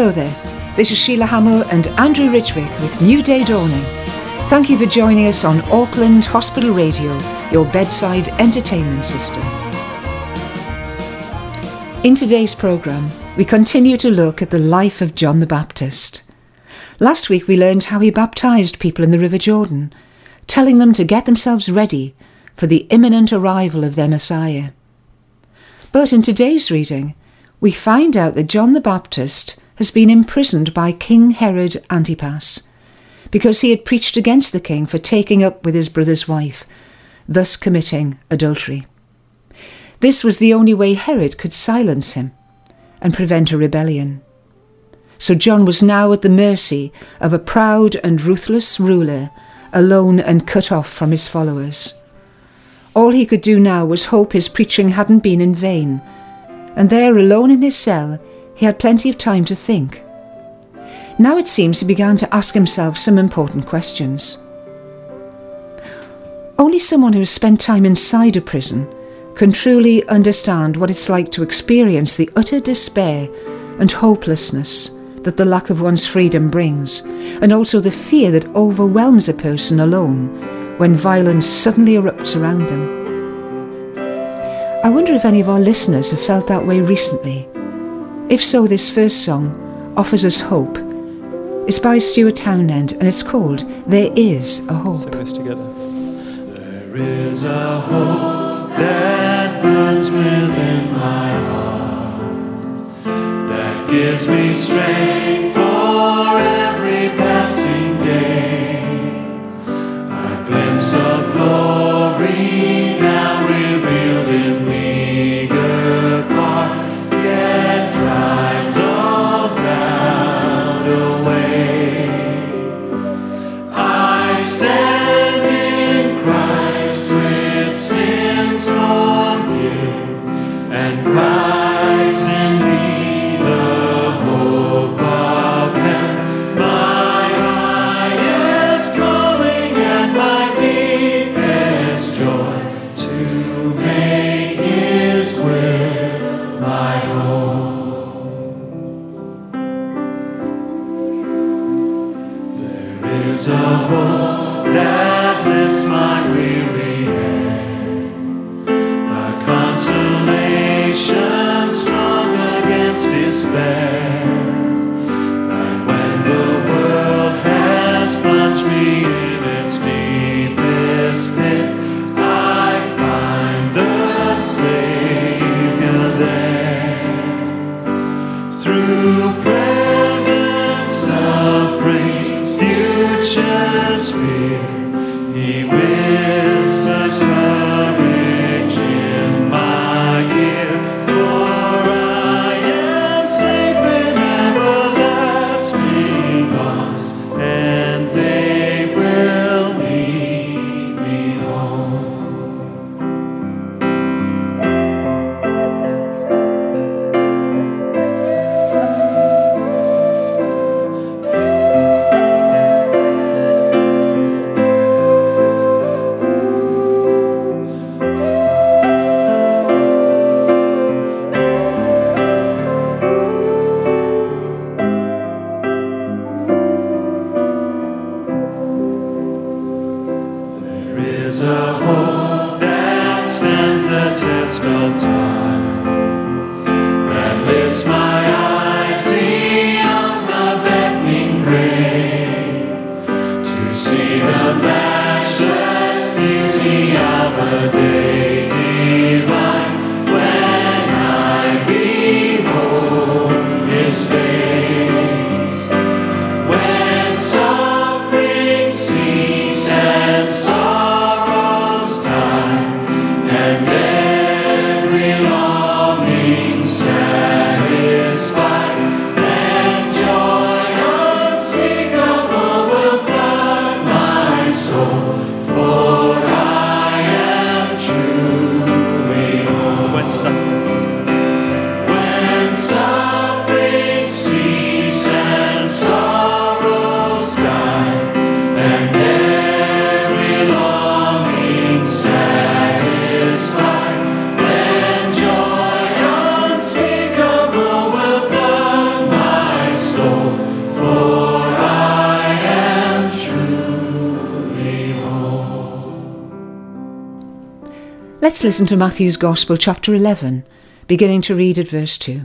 Hello there, this is Sheila Hamill and Andrew Ridgwick with New Day Dawning. Thank you for joining us on Auckland Hospital Radio, your bedside entertainment system. In today's programme, we continue to look at the life of John the Baptist. Last week we learned how he baptised people in the River Jordan, telling them to get themselves ready for the imminent arrival of their Messiah. But in today's reading, we find out that John the Baptist has been imprisoned by King Herod Antipas because he had preached against the king for taking up with his brother's wife, thus committing adultery. This was the only way Herod could silence him and prevent a rebellion. So John was now at the mercy of a proud and ruthless ruler, alone and cut off from his followers. All he could do now was hope his preaching hadn't been in vain, and there, alone in his cell, he had plenty of time to think. Now it seems he began to ask himself some important questions. Only someone who has spent time inside a prison can truly understand what it's like to experience the utter despair and hopelessness that the lack of one's freedom brings, and also the fear that overwhelms a person alone when violence suddenly erupts around them. I wonder if any of our listeners have felt that way recently. If so, this first song offers us hope. It's by Stuart Townend and it's called There Is a Hope. Sing this together. There is a hope that burns within my heart, that gives me strength for every passing day. A glimpse of glory now revealed in meager part, yet drives all doubt away. I stand in Christ with sins forgiven, and Christ in me the hope of heaven, my highest calling and my deepest joy, to make His will my home. There is a hope that lifts my weary head, a consolation strong against despair, that when the world has plunged me in its deepest pit, I find the Savior there. Through present sufferings, future's fear, He whispers courage in my ear, for I am safe in everlasting arms, and they will lead me home. There is a hope that stands the test of time, that lifts my eyes beyond the beckoning grave, to see the matchless beauty of a day divine, when I behold His face, when suffering cease and sorrows die, and every long Let's listen to Matthew's Gospel, chapter 11, beginning to read at verse 2.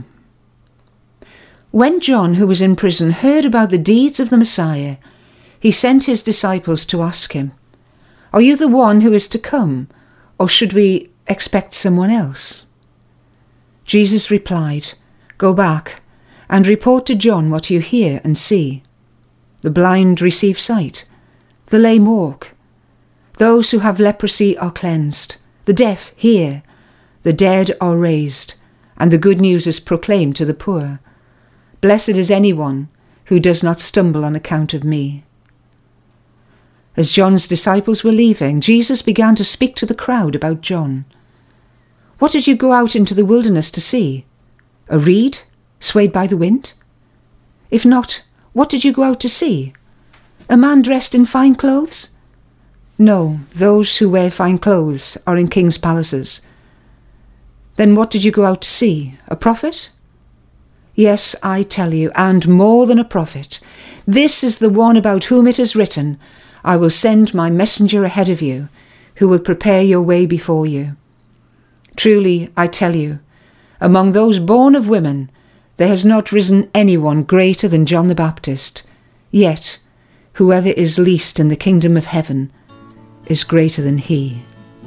When John, who was in prison, heard about the deeds of the Messiah, he sent his disciples to ask him, "Are you the one who is to come, or should we expect someone else?" Jesus replied, "Go back and report to John what you hear and see. The blind receive sight, the lame walk, those who have leprosy are cleansed, the deaf hear, the dead are raised, and the good news is proclaimed to the poor. Blessed is anyone who does not stumble on account of me." As John's disciples were leaving, Jesus began to speak to the crowd about John. "What did you go out into the wilderness to see? A reed swayed by the wind? If not, what did you go out to see? A man dressed in fine clothes? No, those who wear fine clothes are in king's palaces. Then what did you go out to see? A prophet? Yes, I tell you, and more than a prophet. This is the one about whom it is written, 'I will send my messenger ahead of you, who will prepare your way before you.' Truly, I tell you, among those born of women, there has not risen anyone greater than John the Baptist. Yet, whoever is least in the kingdom of heaven is greater than he."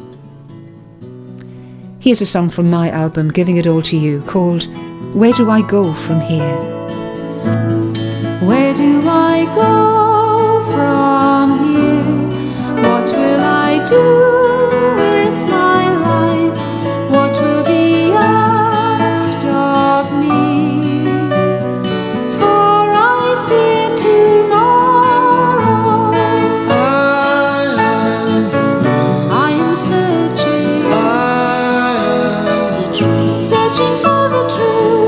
Here's a song from my album, Giving It All to You, called "Where Do I Go From Here?" Where do I go from here? What will I do with my life? What will be asked of me? For I fear tomorrow. I am searching. Searching for the truth.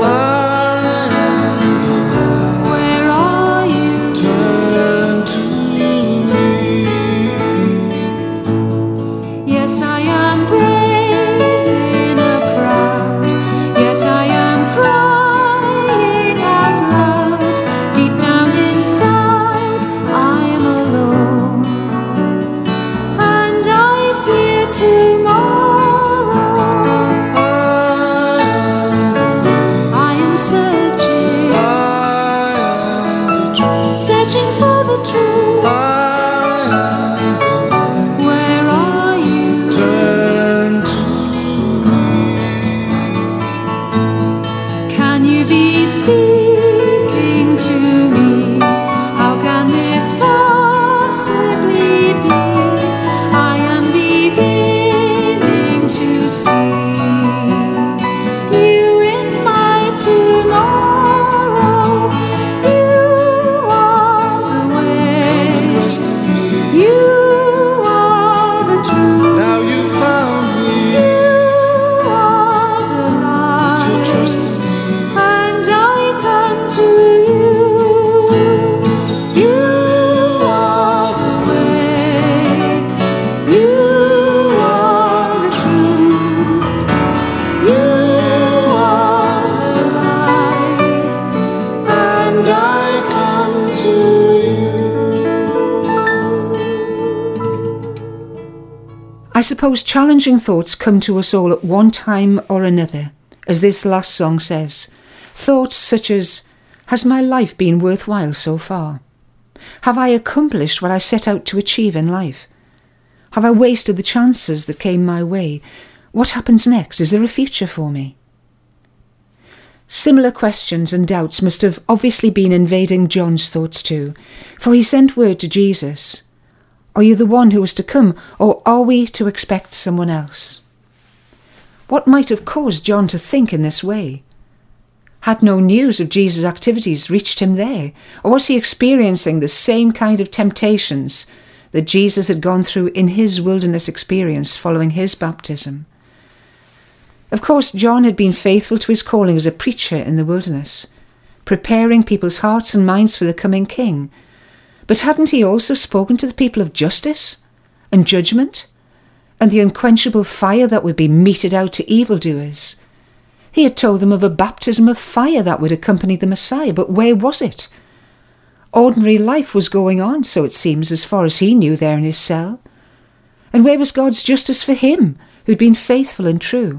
Where are you? Turn to me. Yes, I am brave in a crowd, yet I am crying out loud. Deep down inside, I am alone, and I fear tomorrow. I am searching, searching for the truth. Where are you? Turn to Can you be speaking to me? How can this possibly be? I am beginning to see you in my tomorrow. You are the way. rest in me. You are the truth. Now you found me. You are the Put your light. trust in me. And I come to you. You are the way. You are the truth. You are the light. And I come to you. I suppose challenging thoughts come to us all at one time or another, as this last song says. Thoughts such as, has my life been worthwhile so far? Have I accomplished what I set out to achieve in life? Have I wasted the chances that came my way? What happens next? Is there a future for me? Similar questions and doubts must have obviously been invading John's thoughts too, for he sent word to Jesus, "Are you the one who is to come, or are we to expect someone else?" What might have caused John to think in this way? Had no news of Jesus' activities reached him there, or was he experiencing the same kind of temptations that Jesus had gone through in his wilderness experience following his baptism? Of course, John had been faithful to his calling as a preacher in the wilderness, preparing people's hearts and minds for the coming king. But hadn't he also spoken to the people of justice and judgment, and the unquenchable fire that would be meted out to evildoers? He had told them of a baptism of fire that would accompany the Messiah, but where was it? Ordinary life was going on, so it seems, as far as he knew, there in his cell. And where was God's justice for him who'd been faithful and true?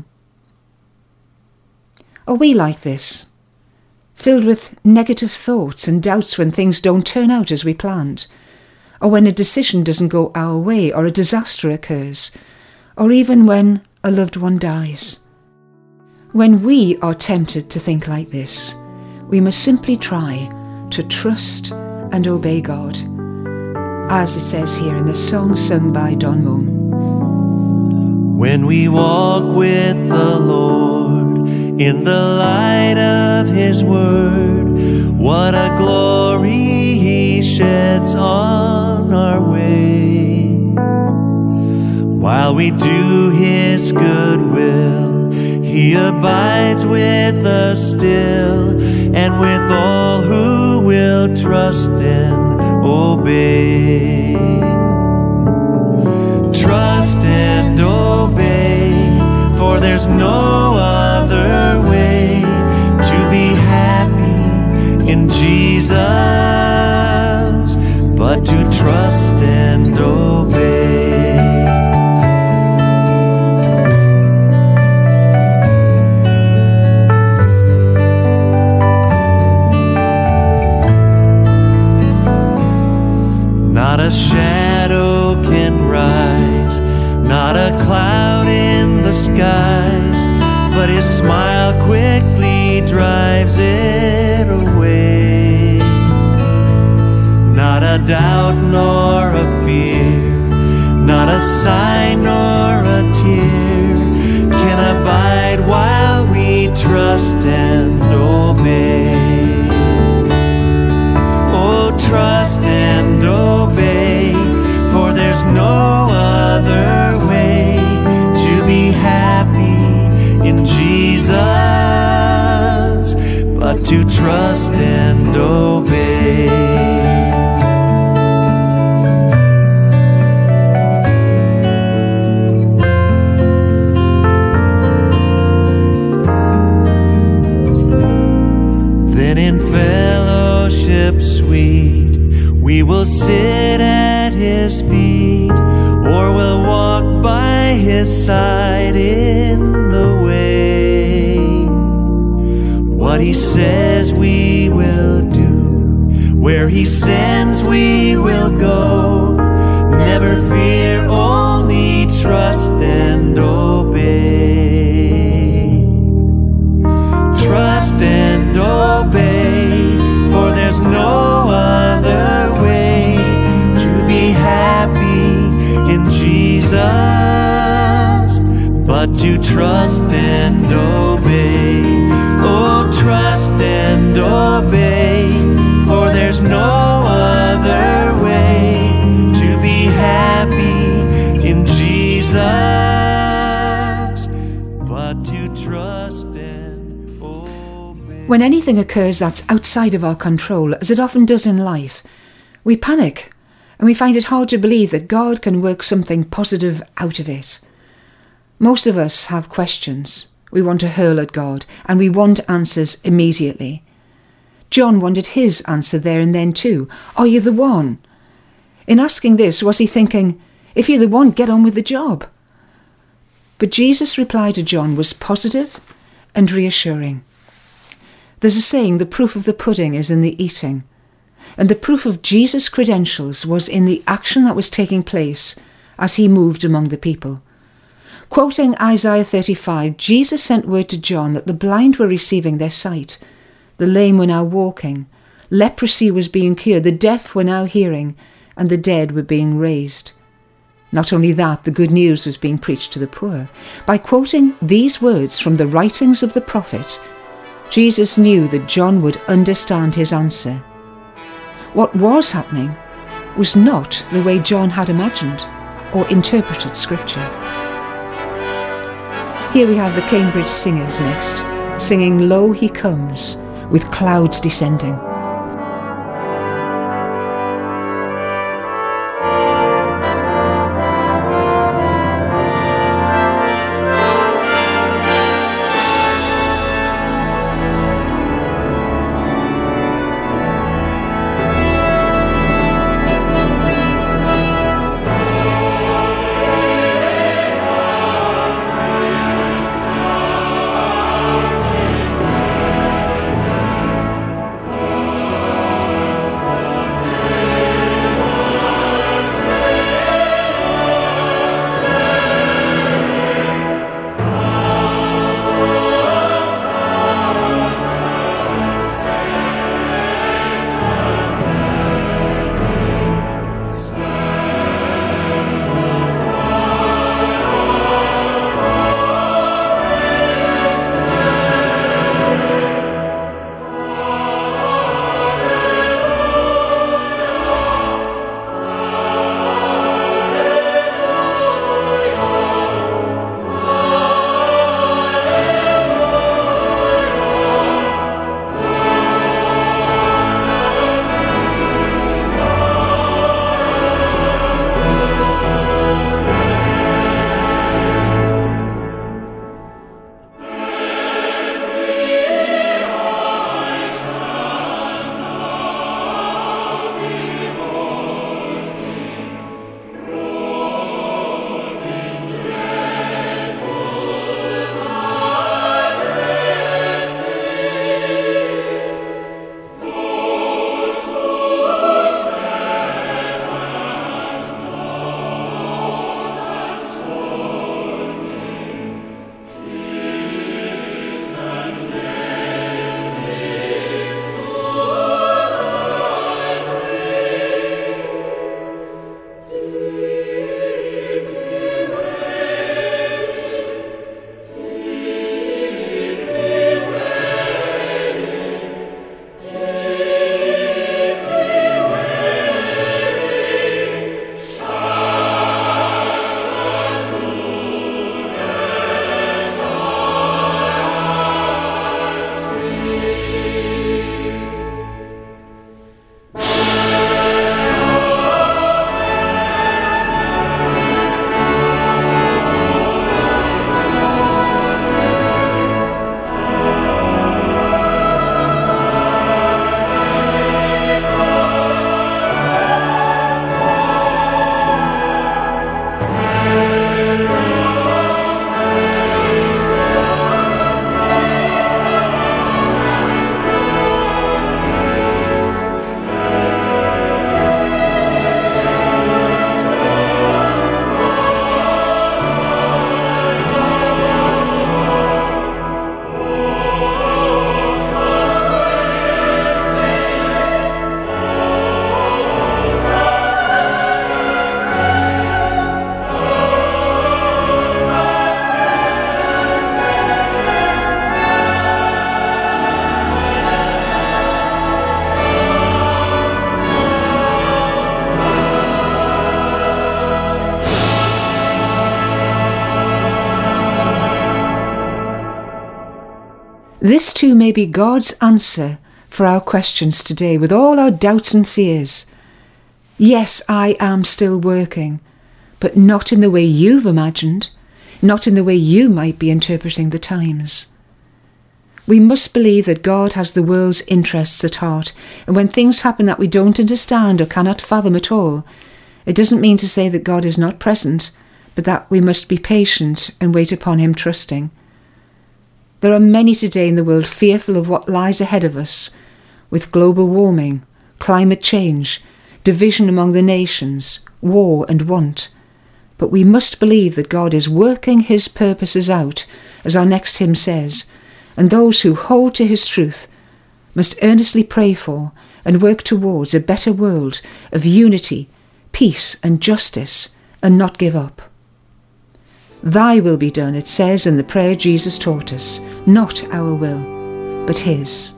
Are we like this, filled with negative thoughts and doubts when things don't turn out as we planned, or when a decision doesn't go our way, or a disaster occurs, or even when a loved one dies? When we are tempted to think like this, we must simply try to trust and obey God, as it says here in the song sung by Don Moon. When we walk with the Lord in the light of His Word, what a glory He sheds on our way. While we do His good will, He abides with us still, and with all who will trust and obey. Trust and obey, for there's no other way to be happy in Jesus but to trust and obey. Not a shadow can rise, not a cloud in the skies, but His smile quickly drives it away. Not a doubt nor a fear, not a sign nor a tear can abide while we trust and obey. Oh, trust and obey, for there's no other way to be happy in Jesus but to trust and obey. Then in fellowship sweet we will sit at His feet, or we'll walk by His side in the way. What He says we will do, where He sends we will go. Never fear, only trust and obey. Trust and obey, for there's no other way to be happy in Jesus but to trust and obey. Oh, trust and obey, for there's no other way to be happy in Jesus but to trust and obey. When anything occurs that's outside of our control, as it often does in life, we panic and we find it hard to believe that God can work something positive out of it. Most of us have questions we want to hurl at God, and we want answers immediately. John wanted his answer there and then too. Are you the one? In asking this, was he thinking, if you're the one, get on with the job? But Jesus' reply to John was positive and reassuring. There's a saying, the proof of the pudding is in the eating. And the proof of Jesus' credentials was in the action that was taking place as he moved among the people. Quoting Isaiah 35, Jesus sent word to John that the blind were receiving their sight, the lame were now walking, leprosy was being cured, the deaf were now hearing, and the dead were being raised. Not only that, the good news was being preached to the poor. By quoting these words from the writings of the prophet, Jesus knew that John would understand his answer. What was happening was not the way John had imagined or interpreted Scripture. Here we have the Cambridge Singers next, singing Lo He Comes, with clouds descending. This too may be God's answer for our questions today, with all our doubts and fears. Yes, I am still working, but not in the way you've imagined, not in the way you might be interpreting the times. We must believe that God has the world's interests at heart, and when things happen that we don't understand or cannot fathom at all, it doesn't mean to say that God is not present, but that we must be patient and wait upon him trusting. There are many today in the world fearful of what lies ahead of us, with global warming, climate change, division among the nations, war and want. But we must believe that God is working his purposes out, as our next hymn says, and those who hold to his truth must earnestly pray for and work towards a better world of unity, peace and justice, and not give up. Thy will be done, it says in the prayer Jesus taught us, not our will, but his.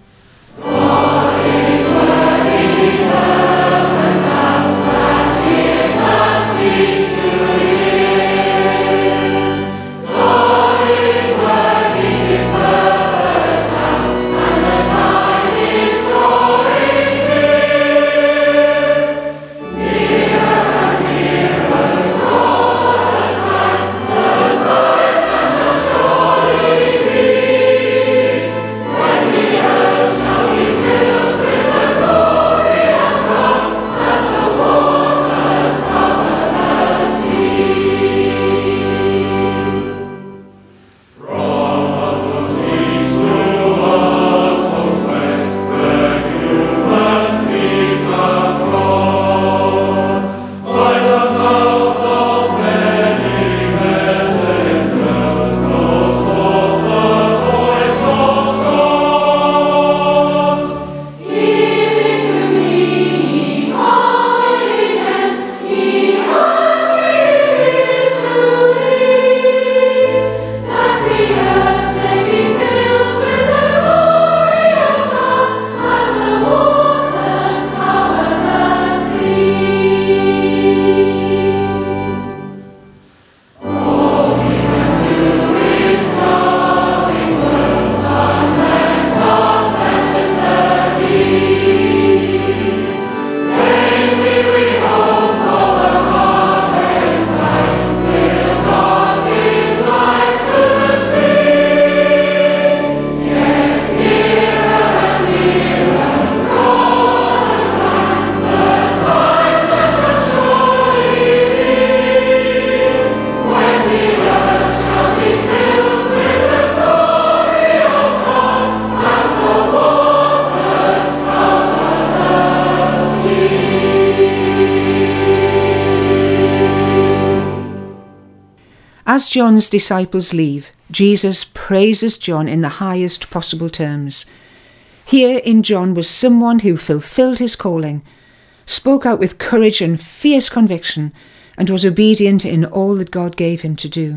As John's disciples leave, Jesus praises John in the highest possible terms. Here in John was someone who fulfilled his calling, spoke out with courage and fierce conviction, and was obedient in all that God gave him to do.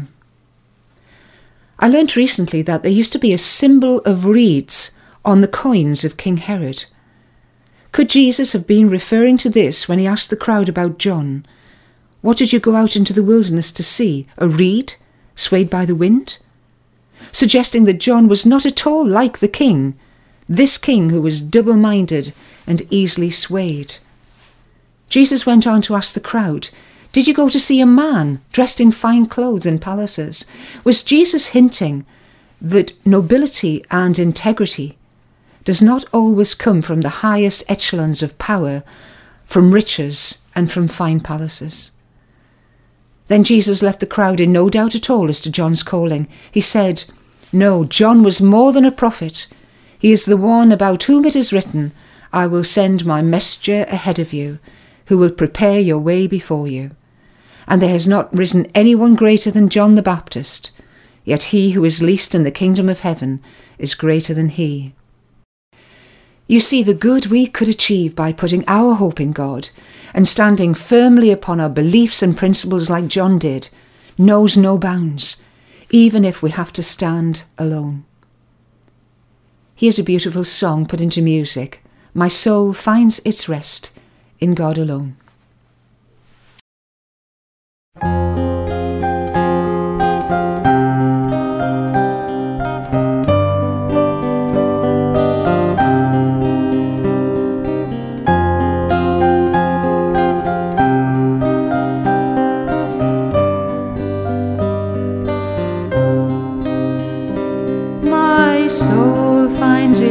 I learnt recently that there used to be a symbol of reeds on the coins of King Herod. Could Jesus have been referring to this when he asked the crowd about John? What did you go out into the wilderness to see? A reed swayed by the wind? Suggesting that John was not at all like the king, this king who was double-minded and easily swayed. Jesus went on to ask the crowd, did you go to see a man dressed in fine clothes in palaces? Was Jesus hinting that nobility and integrity does not always come from the highest echelons of power, from riches and from fine palaces? Then Jesus left the crowd in no doubt at all as to John's calling. He said, no, John was more than a prophet. He is the one about whom it is written, I will send my messenger ahead of you, who will prepare your way before you. And there has not risen anyone greater than John the Baptist, yet he who is least in the kingdom of heaven is greater than he. You see, the good we could achieve by putting our hope in God and standing firmly upon our beliefs and principles like John did knows no bounds, even if we have to stand alone. Here's a beautiful song put into music. My soul finds its rest in God alone.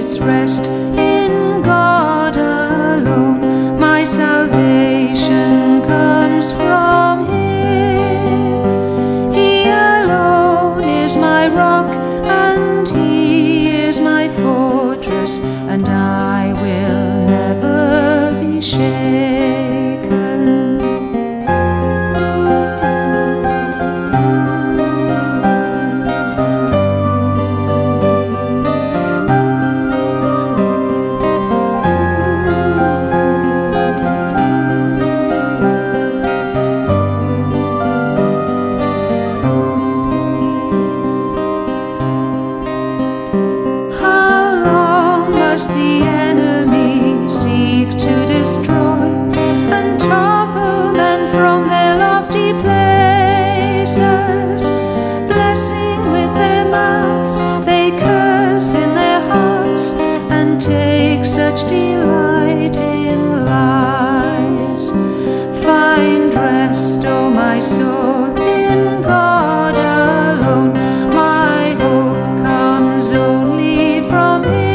its rest in God alone. My salvation comes from Him. He alone is my rock, and He is my fortress, and I will never be shaken. The enemy seek to destroy and topple men from their lofty places. Blessing with their mouths, they curse in their hearts, and take such delight in lies. Find rest, O my soul, in God alone. My hope comes only from Him.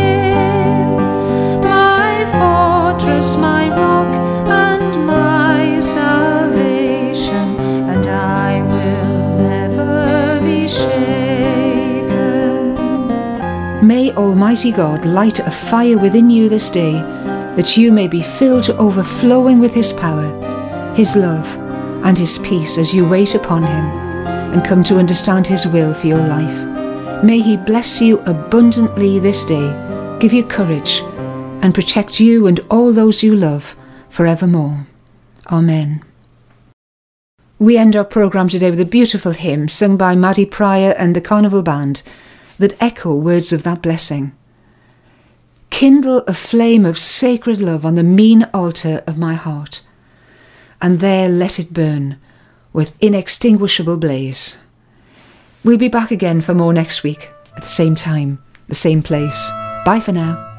My rock and my salvation, and I will never be shaken. May Almighty God light a fire within you this day, that you may be filled to overflowing with His power, His love, and His peace as you wait upon Him and come to understand His will for your life. May He bless you abundantly this day, give you courage, and protect you and all those you love forevermore. Amen. We end our programme today with a beautiful hymn sung by Maddie Pryor and the Carnival Band that echo words of that blessing. Kindle a flame of sacred love on the mean altar of my heart, and there let it burn with inextinguishable blaze. We'll be back again for more next week at the same time, the same place. Bye for now.